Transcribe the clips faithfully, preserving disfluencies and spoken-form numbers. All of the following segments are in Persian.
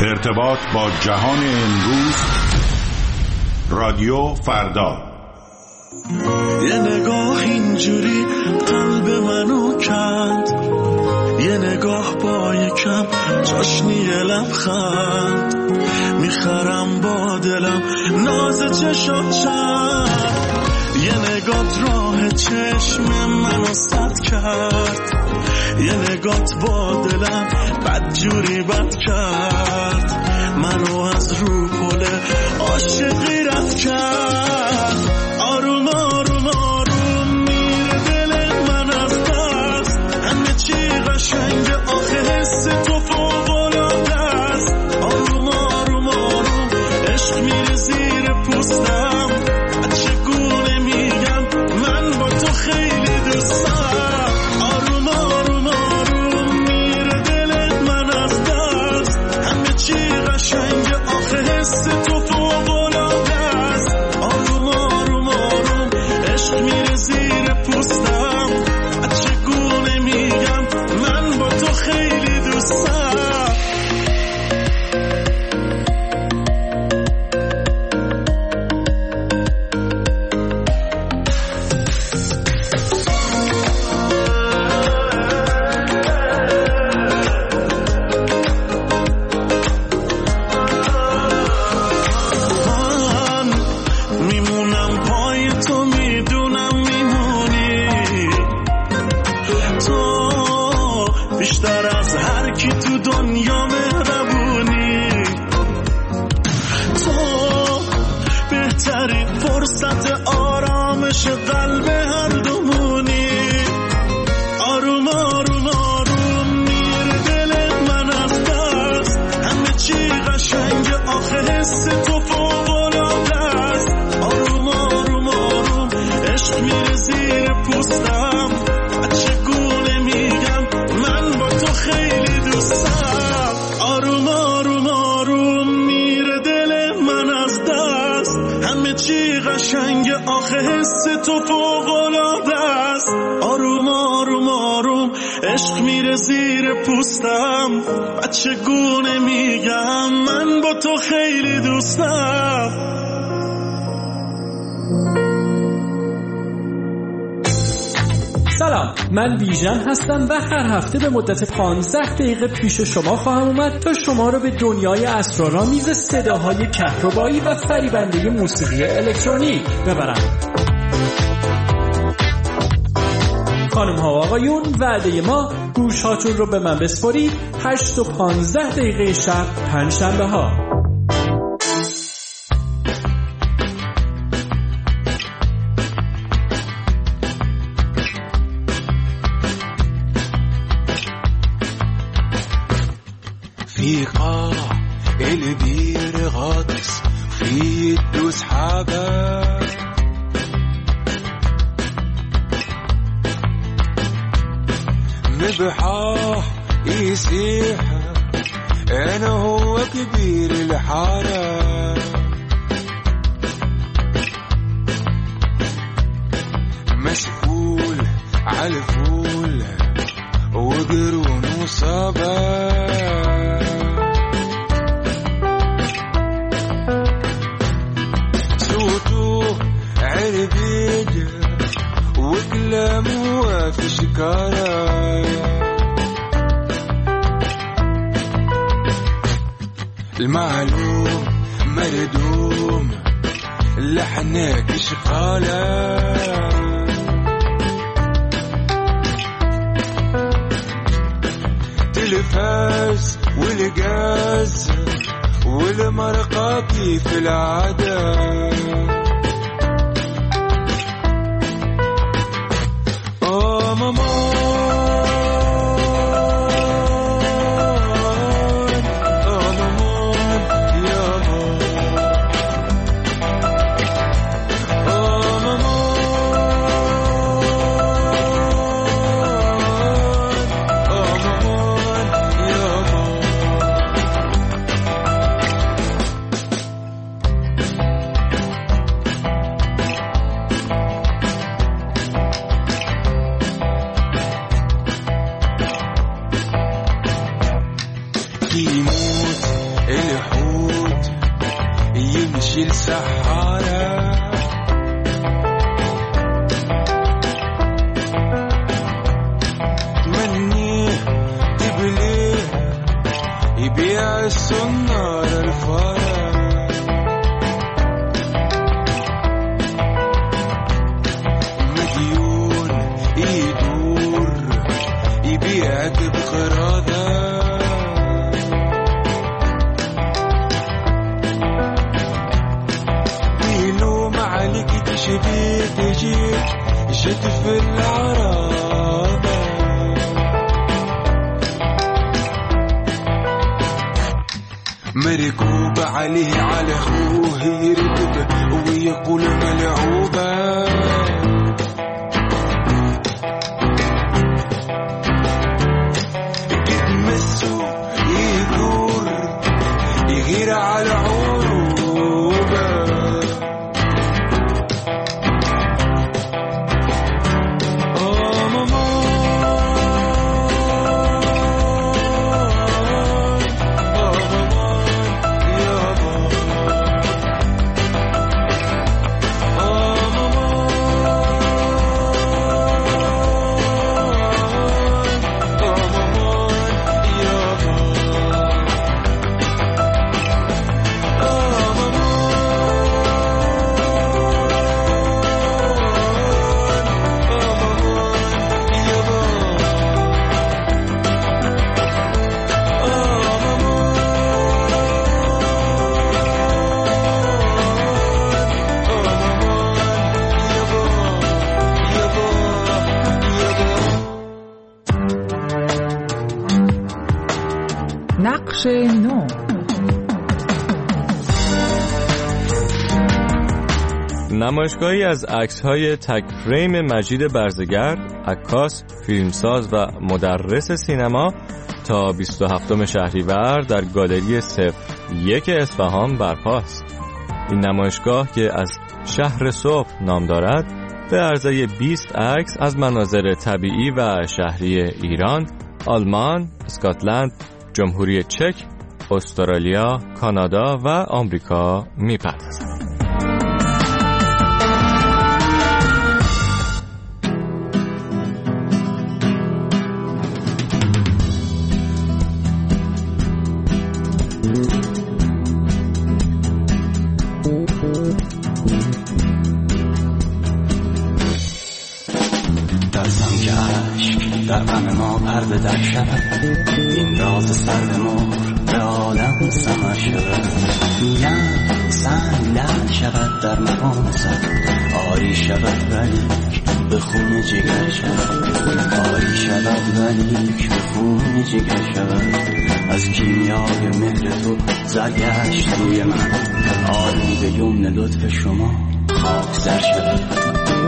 ارتباط با جهان امروز. رادیو فردا. یه نگاه اینجوری قلب منو کند، یه نگاه با یکم چاشنی لبخند، میخرم با دلم ناز چشات چند. یه نگات راه چشم منو سد کرد، یه نگات با دلم بدجوری بد کرد، منو از رو پل عاشقی رد کرد. آروم آروم آروم میره دل من از دست، همه چی قشنگ آخه حس تو فوق‌العاده است. آروم آروم آروم عشق میره زیر پوستم، چگونه میگم من با تو خیلی دوستم. آروم آروم آروم میره دل من از دست، همه چی قشنگ آخه حس تو فوق‌العاده است. آروم آروم آروم عشق میره زیر پوستم، چگونه میگم من با تو خیلی دوستم. فرصت آرامش قلب هر دومونی. آروم آروم آروم میره دل من از دست، همه چی قشنگ آخه حس تو فوق‌العاده است. آروم آروم آروم عشق میره زیر پوستم، چگونه میگم من با تو خیلی دوستم. آروم آروم آروم میره دل من از دست، همه چی قشنگ آخه حس تو فوق‌العاده است. آروم آروم آروم عشق میره زیر پوستم، چگونه میگم من با تو خیلی دوستم. سلام، من بیژن هستم و هر هفته به مدت پانزده دقیقه پیش شما خواهم اومد تا شما رو به دنیای اسرارآمیز صداهای کهربایی و فریبنده موسیقی الکترونیک ببرم. خانم ها و آقایون، وعده ما گوش هاتون رو به من بسپارید. هشت و پانزده دقیقه شب پنجشنبه ها. في قاع البير غاطس في الدوس حابة مبحاح يسيح أنا هو كبير الحارة مسؤول عالفول وقرون وصابة عربيد وكلامه في شكارة المعلوم مردوم لحنك شقالة تلفاز والغاز والمرقة كيف العادة يموت الحوت يمشي لسحارة مني تبليه يبيع السنار الفارة مديون يدور يبيعك بقرادة بيلوم عليك تشبيه تجيك جد في العرابة مركوب عليه على اخوه يركب ويقول ملعوبة يتمسوا يدور يغير على عروبة آه ماما نقش نو. نمایشگاهی از عکس‌های تک فریم مجید برزگر، عکاس، فیلمساز و مدرس سینما تا بیست و هفتم شهریور در گالری صفر یک اصفهان برپاست. این نمایشگاه که از شهر صبح نام دارد به عرضه بیست عکس از مناظر طبیعی و شهری ایران، آلمان، اسکاتلند، جمهوری چک، استرالیا، کانادا و آمریکا می‌پردازد. درسم که عشق در غم ما پرده در شود، این راز سر مور به عالم سمر شود. نه سنگ لعل شود در مقام سر، آری شود ولیک به خون جگر شود. آری شود ولیک به خون جگر شود. از کیمیای مهر تو زرگشت روی من، آری به یمن لطف شما خاک زر شود.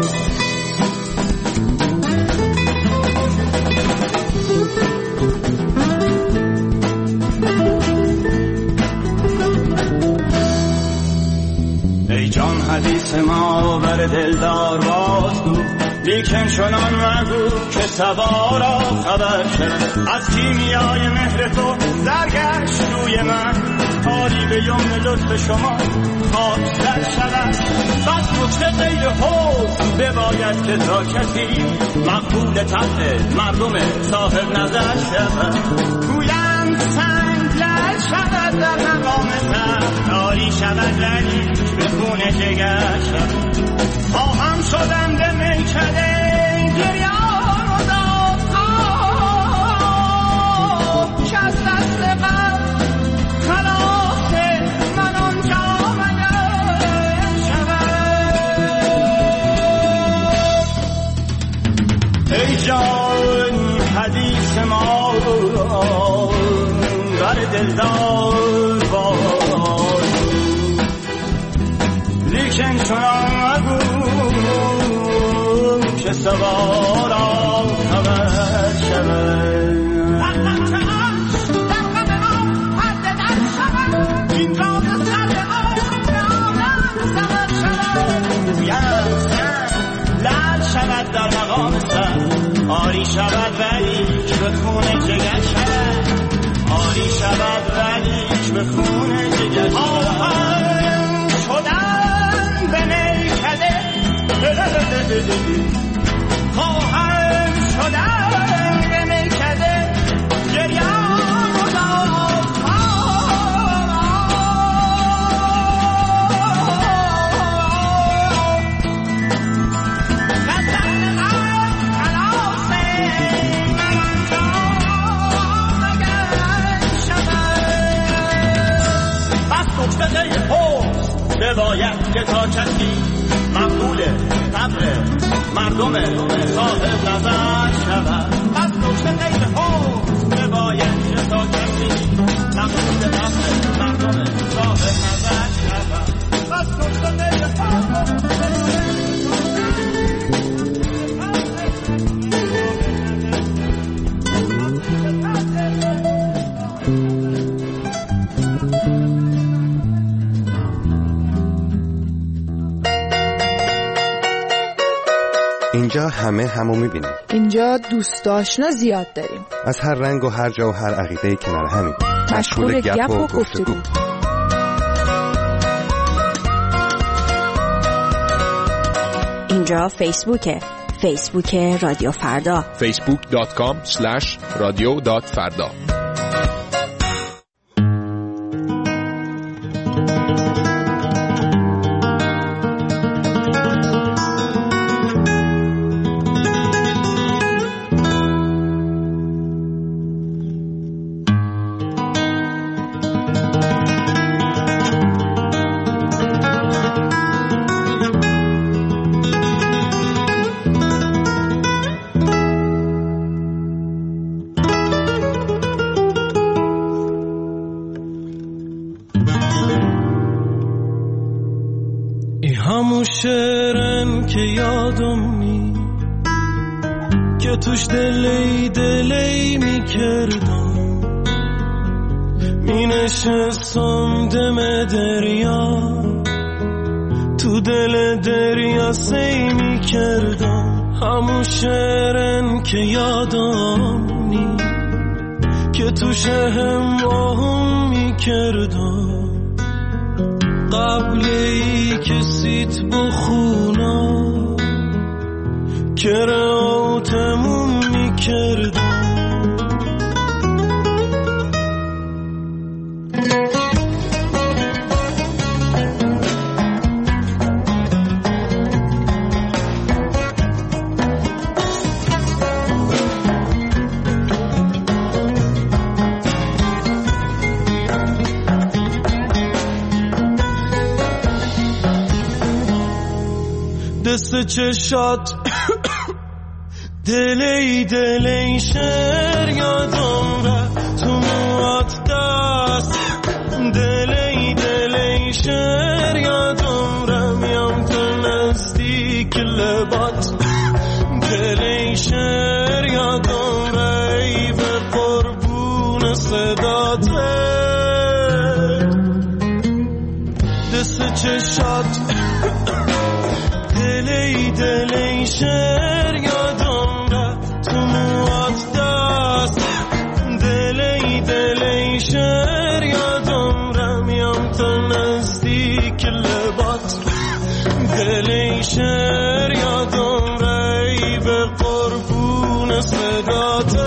ای جان حدیث ما بر دلدار بازگو، لیکن چنان مگو که سوارا خبر شد. از کیمیای مهر تو زرگشت روی من، آری به یمن لطف شما خاک در شود. بس نکته غیر حوض بباید که تا کسی مقبول طبع مردم صاحب نظر شود. گویند سنگ لعل شود در مقام سر، آری شود ولی به خون جگر شد. خواهم شدم به میکده گریان و دادخواه، که از دست غم خلاص من آنجا مگر شود. ای جان حدیث ما بر دلدار باد، لیکن چنان مگو که سوارا خبر شود. این راز سر آن به آنم سمر شود. لعل شود در مقام سر، آری شود ولی که به خون جگر شود. آری شود ولی به خونه جگر آهم شدن به نیکده خواهم شدن به نیکده گریان و باید که تا کسی مقبول قبر مردم صاحب نظر شود پس نکته غیر حکم باید که تا کسی مقبول قبر مردم صاحب نظر شود پس نکته غیر اینجا همه همو میبینیم. اینجا دوست آشنا زیاد داریم. از هر رنگ و هر جا و هر عقیده‌ای کنار همیم. مشغول گپ و گفتگو. اینجا فیسبوکه. فیسبوک رادیو فردا. فیسبوک دات کام اسلش رادیو دات فردا. شعرن که یادم نی که توش دلی دلی می کردم می نشستم دم دریا تو دل دریا سی می کردم همون شعرن که یادم نی که توش هم آهم می کردم قبل ای که سیت بخونا که راتمون میکردم دست چشات دلی دلی شر یادم را تو موات دست دلی دلی شر یادم را میام تو نزدیک لبات دلی شر یادم را ای به قربون صدات دست چشات دلی دلی شر یادم را تو موات دست دلی دلی شر یادم را میام تا نزدیک لبات دلی شر یادم را ای به قربون صدات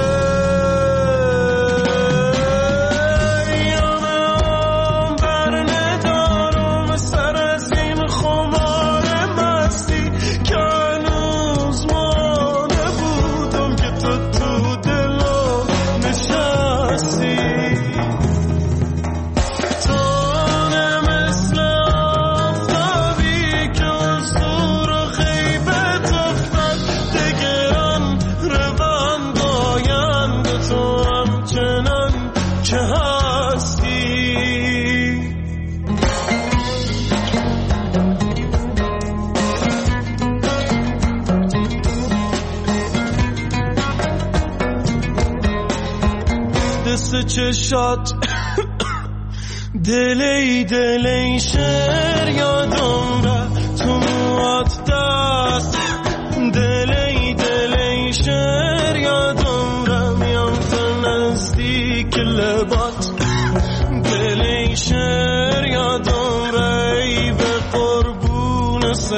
چشات دلی دلی شر یادم را تو موات دست دلی دلی شر یادم را میام تو نزدیک لبات دلی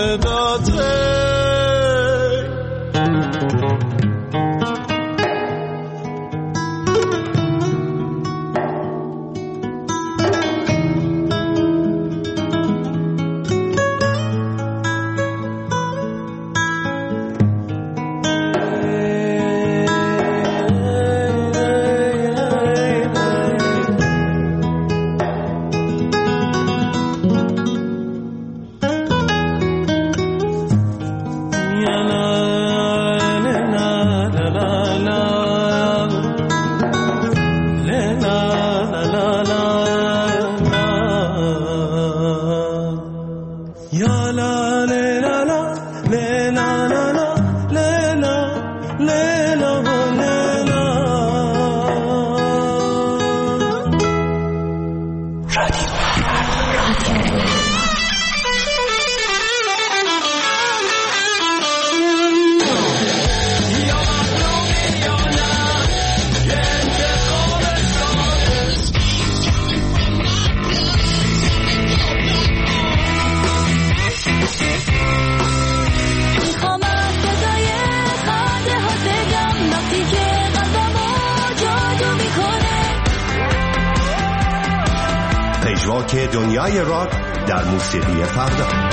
صداته که دنیای راک در موسیقی فردا.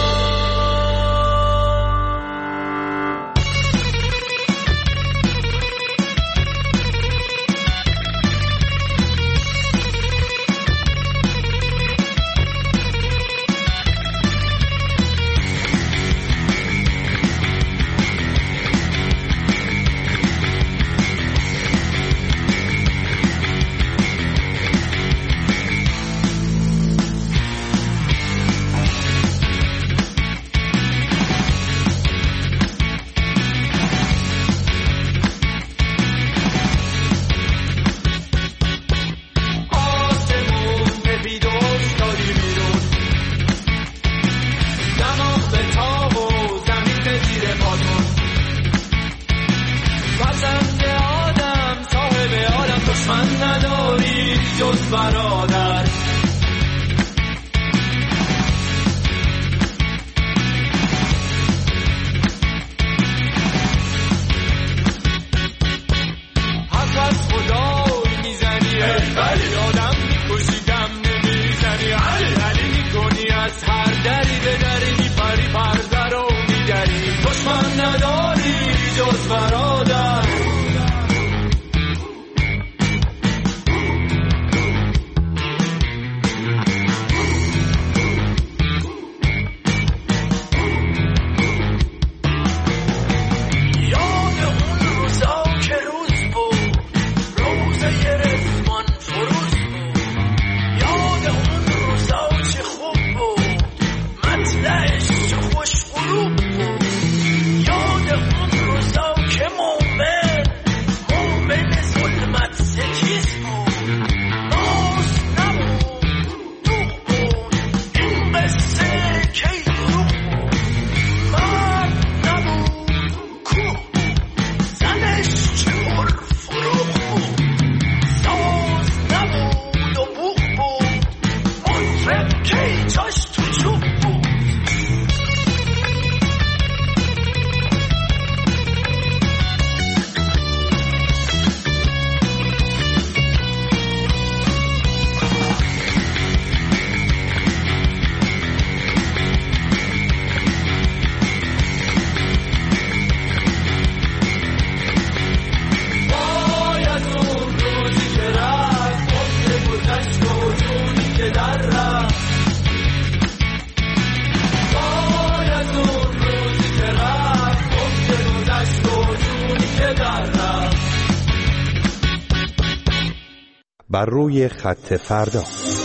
بر روی خط فردا.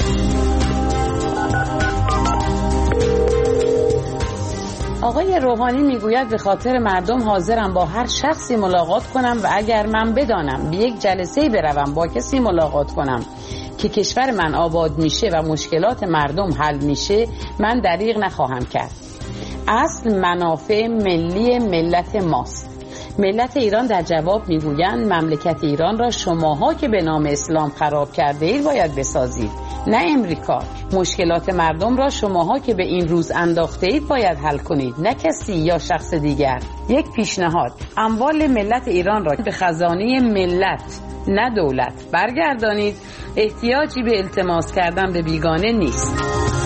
آقای روحانی میگوید به خاطر مردم حاضرم با هر شخصی ملاقات کنم و اگر من بدانم به یک جلسه‌ای بروم با کسی ملاقات کنم که کشور من آباد میشه و مشکلات مردم حل میشه، من دریغ نخواهم کرد. اصل منافع ملی ملت ماست. ملت ایران در جواب میگویند مملکت ایران را شماها که به نام اسلام خراب کرده اید باید بسازید، نه امریکا. مشکلات مردم را شماها که به این روز انداخته اید باید حل کنید، نه کسی یا شخص دیگر. یک پیشنهاد: اموال ملت ایران را به خزانه ملت نه دولت برگردانید. احتیاجی به التماس کردن به بیگانه نیست.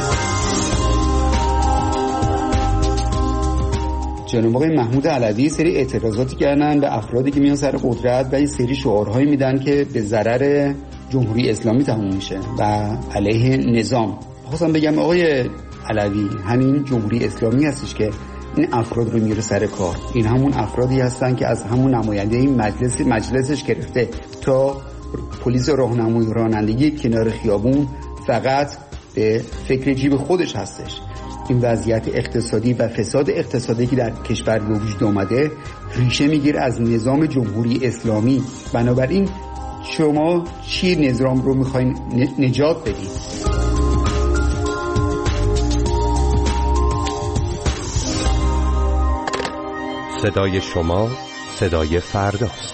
جناب آقای محمود علوی سری اعتراضاتی کردن به افرادی که میان سر قدرت و یه سری شعارهایی میدن که به ضرر جمهوری اسلامی تموم میشه و علیه نظام. خواستم بگم آقای علوی، همین جمهوری اسلامی هستش که این افراد رو میره سر کار. این همون افرادی هستن که از همون نماینده این مجلس مجلسش گرفته تا پلیس راهنمایی رانندگی کنار خیابون فقط به فکر جیب خودش هستش. این وضعیت اقتصادی و فساد اقتصادی که در کشور به وجود آمده ریشه میگیره از نظام جمهوری اسلامی. بنابراین شما چی نظام رو میخواین نجات بدید؟ صدای شما صدای فرداست.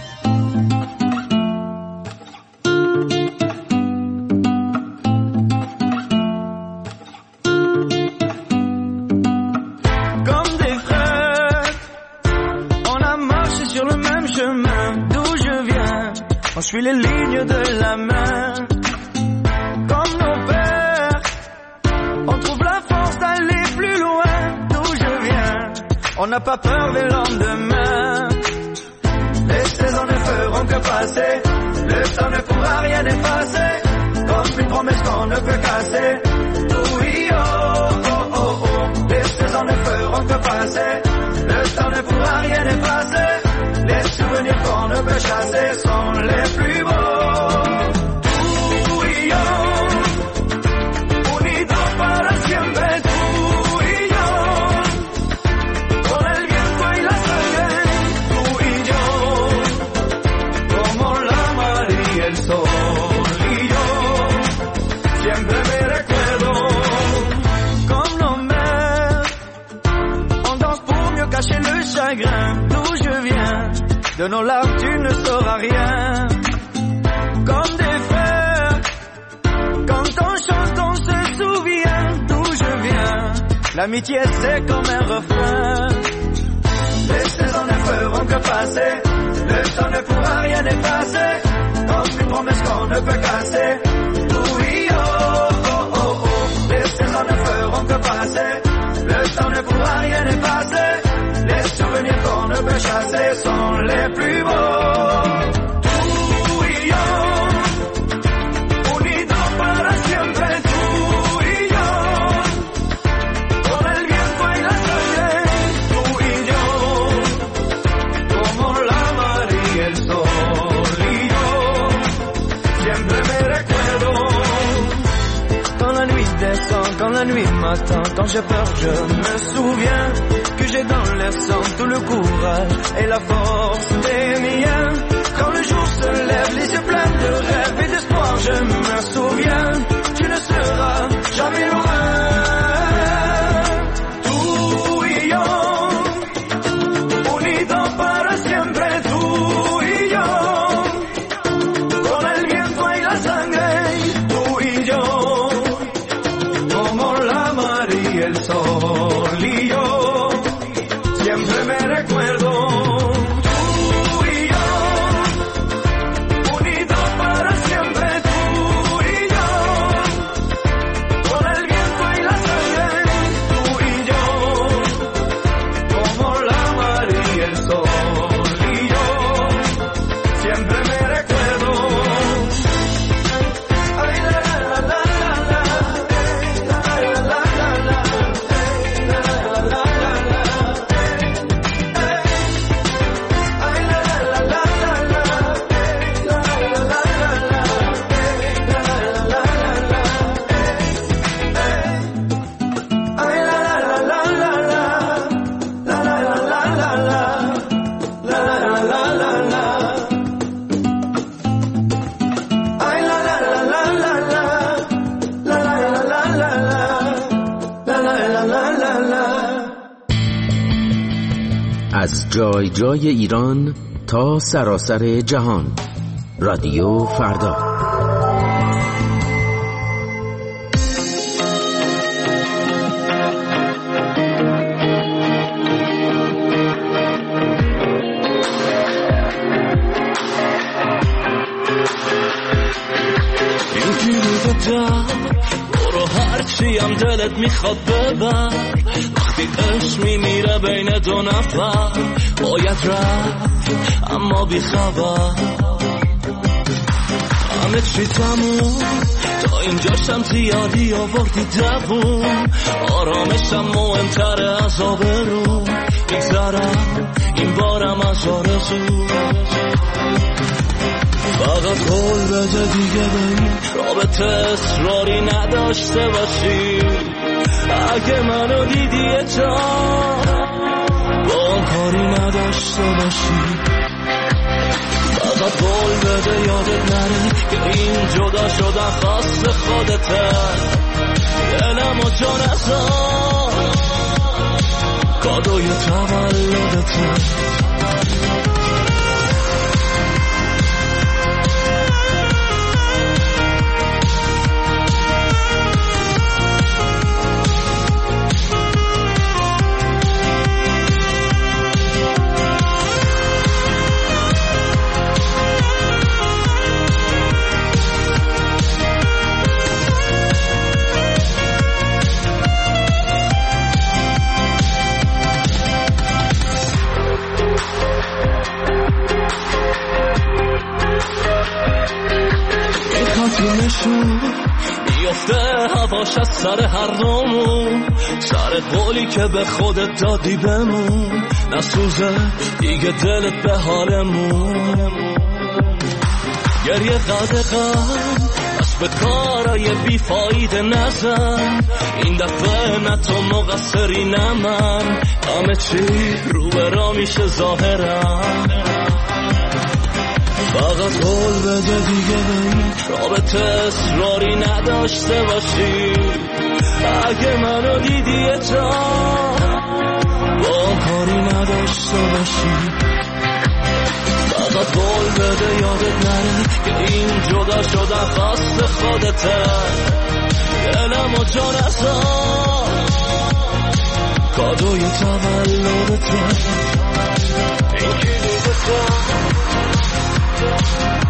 On suit les lignes de la main, comme nos pères. On trouve la force d'aller plus loin d'où je viens. On n'a pas peur des lendemains. Les saisons ne feront que passer. Le temps ne pourra rien effacer. Comme une promesse qu'on ne peut casser. Oui, oh, oh, oh, oh. Les saisons ne feront que passer. Le temps ne pourra rien effacer. Les souvenirs qu'on ne peut chasser sont les plus beaux. Tú y yo, unidos para siempre. Tú y yo, con el viento y la sangre. Tú y yo, como la mar y el sol. Y yo, siempre me recuerdo. Comme nos mères, on danse pour mieux cacher le chagrin. D'où je viens, de nos larmes tu ne sauras rien. Comme des frères, quand on chante on se souvient d'où je viens. L'amitié c'est comme un refrain. Les saisons ne feront que passer. Le temps ne pourra rien effacer. Comme une promesse qu'on ne peut casser. Oui, oh, oh, oh, oh. Les saisons ne feront que passer. Le temps ne pourra rien effacer. Les souvenirs qu'on ne peut chasser sont les plus beaux. Tú y yo, unidos para siempre. Tú y yo, con el viento y la sangre. Tú y yo, como la mar y el sol. Y yo, siempre me recuerdo. Quand la nuit descend, quand la nuit m'attend, quand j'ai peur je me souviens que j'ai dans l'air sang tout le courage et la force des miens. Quand le jour se lève, les yeux pleins de rêves et d'espoir, je me souviens, tu ne seras jamais loin. Tú y yo, unidos para siempre. Tú y yo, con el viento y la sangre. Tú y yo, como la mar y el sol. Y yo, siempre me recuerdo. Tú y yo, unidos para siempre. Tú y yo, از جای جای ایران تا سراسر جهان. رادیو فردا. برو هرچی هم دلت میخواد ببر، وقتی عشق میمیره بین دو نفر باید رفت اما بی خبر. همه چی تموم تا اینجاشم زیادی آوردی دوون، آرامشم مهمتره از آبرو، میگذرم این بارم از آرزو. فقط قول بده دیگه به این رابطه اصراری نداشته باشی. اگه منو دیدی یه جا با هم کاری نداشته باشی. فقط قول بده یادت نره که این جدا شدن خاص خودته. دلم و جا نزار کادوی تولدته. میفته هواش از سر هر دومون، سر قولی که به خودت دادی بمون. نسوزه دیگه دلت به حالمون، گریه قدقم بس به کارای بیفایده نزن. این دفعه نه تو مقصری نه من، همه چی رو به را میشه ظاهرم. فقط قول بده دیگه به این رابطه اصراری نداشته باشی. اگه منو دیدی یه جا با هم کاری نداشته باشی. فقط قول بده یادت نره که این جدا شدن خاص خودته. دلم و جا نزار کادوی تولدته. این کلوبته